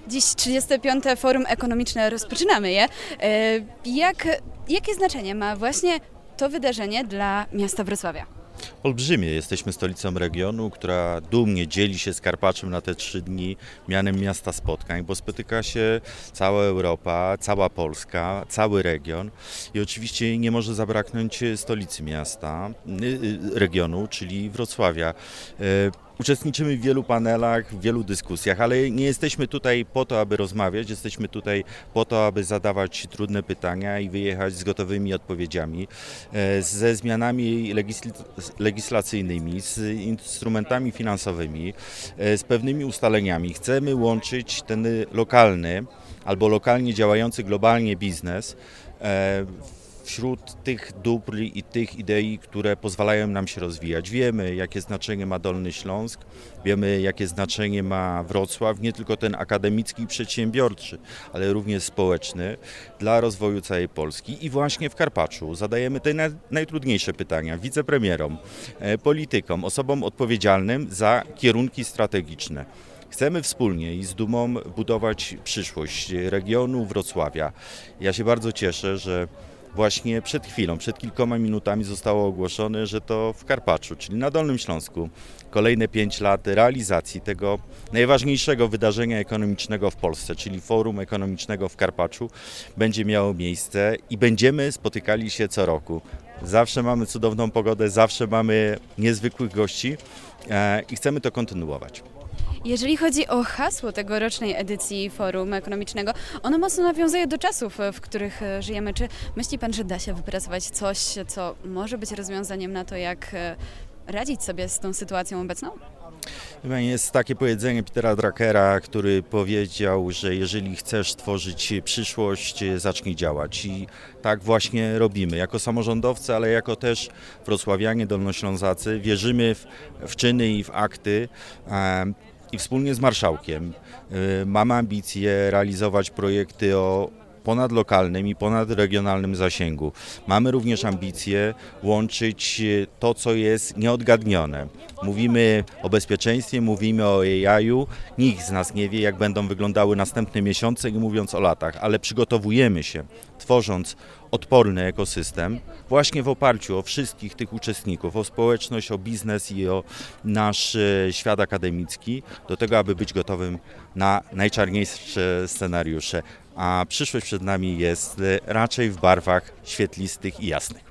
Dziś 35. Forum Ekonomiczne, rozpoczynamy je. Jakie znaczenie ma właśnie to wydarzenie dla miasta Wrocławia? Olbrzymie. Jesteśmy stolicą regionu, która dumnie dzieli się z Karpaczem na te 3 dni mianem miasta spotkań, bo spotyka się cała Europa, cała Polska, cały region i oczywiście nie może zabraknąć stolicy miasta, regionu, czyli Wrocławia. Uczestniczymy w wielu panelach, w wielu dyskusjach, ale nie jesteśmy tutaj po to, aby rozmawiać, jesteśmy tutaj po to, aby zadawać trudne pytania i wyjechać z gotowymi odpowiedziami, ze zmianami legislacyjnymi, z instrumentami finansowymi, z pewnymi ustaleniami. Chcemy łączyć ten lokalny albo lokalnie działający globalnie biznes wśród tych dóbr i tych idei, które pozwalają nam się rozwijać. Wiemy, jakie znaczenie ma Dolny Śląsk, wiemy, jakie znaczenie ma Wrocław, nie tylko ten akademicki i przedsiębiorczy, ale również społeczny dla rozwoju całej Polski. I właśnie w Karpaczu zadajemy te najtrudniejsze pytania wicepremierom, politykom, osobom odpowiedzialnym za kierunki strategiczne. Chcemy wspólnie i z dumą budować przyszłość regionu Wrocławia. Ja się bardzo cieszę, że właśnie przed chwilą, przed kilkoma minutami zostało ogłoszone, że to w Karpaczu, czyli na Dolnym Śląsku, kolejne 5 lat realizacji tego najważniejszego wydarzenia ekonomicznego w Polsce, czyli Forum Ekonomicznego w Karpaczu, będzie miało miejsce i będziemy spotykali się co roku. Zawsze mamy cudowną pogodę, zawsze mamy niezwykłych gości i chcemy to kontynuować. Jeżeli chodzi o hasło tegorocznej edycji Forum Ekonomicznego, ono mocno nawiązuje do czasów, w których żyjemy. Czy myśli Pan, że da się wypracować coś, co może być rozwiązaniem na to, jak radzić sobie z tą sytuacją obecną? Jest takie powiedzenie Petera Druckera, który powiedział, że jeżeli chcesz tworzyć przyszłość, zacznij działać. I tak właśnie robimy. Jako samorządowcy, ale jako też wrocławianie, dolnoślązacy wierzymy w czyny i w akty. I wspólnie z marszałkiem mamy ambicje realizować projekty o ponadlokalnym i ponadregionalnym zasięgu. Mamy również ambicje łączyć to, co jest nieodgadnione. Mówimy o bezpieczeństwie, mówimy o AI-u. Nikt z nas nie wie, jak będą wyglądały następne miesiące, nie mówiąc o latach, ale przygotowujemy się, tworząc odporny ekosystem, właśnie w oparciu o wszystkich tych uczestników, o społeczność, o biznes i o nasz świat akademicki, do tego, aby być gotowym na najczarniejsze scenariusze. A przyszłość przed nami jest raczej w barwach świetlistych i jasnych.